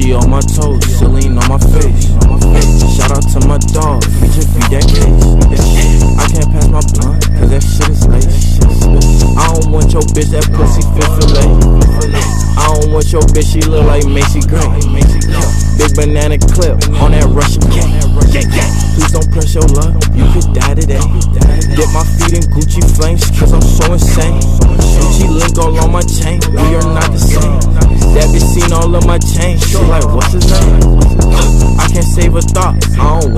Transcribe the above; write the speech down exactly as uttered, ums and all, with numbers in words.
She on my toes, Celine on my face. Shout out to my dog, he just beat that case. I can't pass my blunt, cause that shit is lace. I don't want your bitch, that pussy fit fillet. I don't want your bitch, she look like Macy Gray. Big banana clip on that Russian cat. Please don't press your luck, you could die today. Dip my feet in Gucci flames, cause I'm so insane. Gucci link all on my chain, we are not the same. That bitch seen all of my chain, she like, what's his name? I can't save a thought, I don't